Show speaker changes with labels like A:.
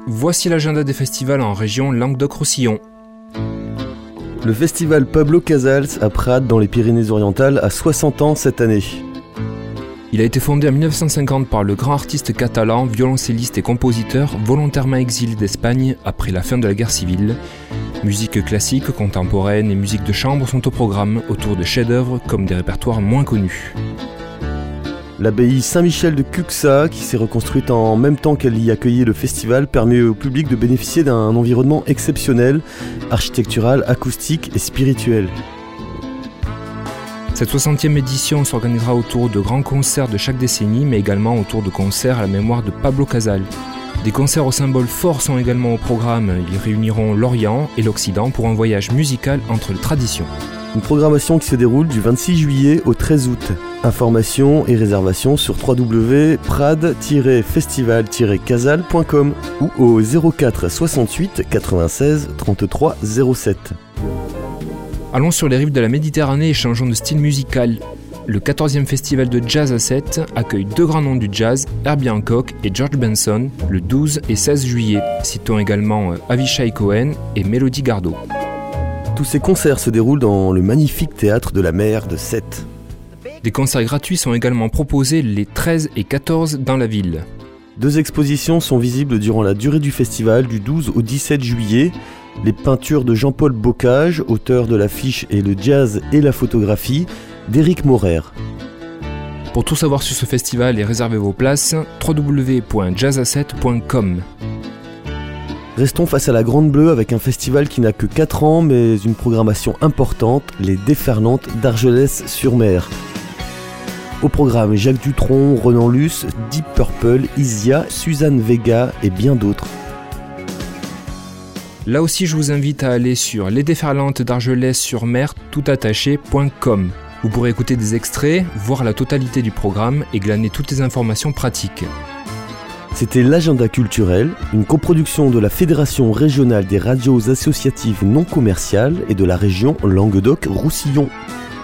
A: voici l'agenda des festivals en région Languedoc-Roussillon.
B: Le festival Pablo Casals à Prades dans les Pyrénées-Orientales a 60 ans cette année.
A: Il a été fondé en 1950 par le grand artiste catalan, violoncelliste et compositeur volontairement exilé d'Espagne après la fin de la guerre civile. Musique classique, contemporaine et musique de chambre sont au programme autour de chefs-d'œuvre comme des répertoires moins connus.
B: L'abbaye Saint-Michel de Cuxa, qui s'est reconstruite en même temps qu'elle y accueillait le festival, permet au public de bénéficier d'un environnement exceptionnel, architectural, acoustique et spirituel.
A: Cette 60e édition s'organisera autour de grands concerts de chaque décennie, mais également autour de concerts à la mémoire de Pablo Casals. Des concerts aux symboles forts sont également au programme. Ils réuniront l'Orient et l'Occident pour un voyage musical entre les traditions.
B: Une programmation qui se déroule du 26 juillet au 13 août. Informations et réservations sur www.prad-festival-casal.com ou au 04 68 96 33 07.
A: Allons sur les rives de la Méditerranée et changeons de style musical. Le 14e festival de jazz à 7 accueille deux grands noms du jazz, Herbie Hancock et George Benson, le 12 et 16 juillet. Citons également Avishai Cohen et Melody Gardot.
B: Tous ces concerts se déroulent dans le magnifique théâtre de la mer de Sète.
A: Des concerts gratuits sont également proposés les 13 et 14 dans la ville.
B: 2 expositions sont visibles durant la durée du festival du 12 au 17 juillet. Les peintures de Jean-Paul Bocage, auteur de l'affiche et le jazz et la photographie, d'Éric Maurer.
A: Pour tout savoir sur ce festival et réserver vos places, www.jazz7.com.
B: Restons face à la Grande Bleue avec un festival qui n'a que 4 ans mais une programmation importante, les Déferlantes d'Argelès-sur-Mer. Au programme Jacques Dutronc, Renan Luce, Deep Purple, Isia, Suzanne Vega et bien d'autres.
A: Là aussi, je vous invite à aller sur lesdéferlantes d'Argelès-sur-Mer toutattaché.com. Vous pourrez écouter des extraits, voir la totalité du programme et glaner toutes les informations pratiques.
B: C'était l'agenda culturel, une coproduction de la Fédération régionale des radios associatives non commerciales et de la région Languedoc-Roussillon.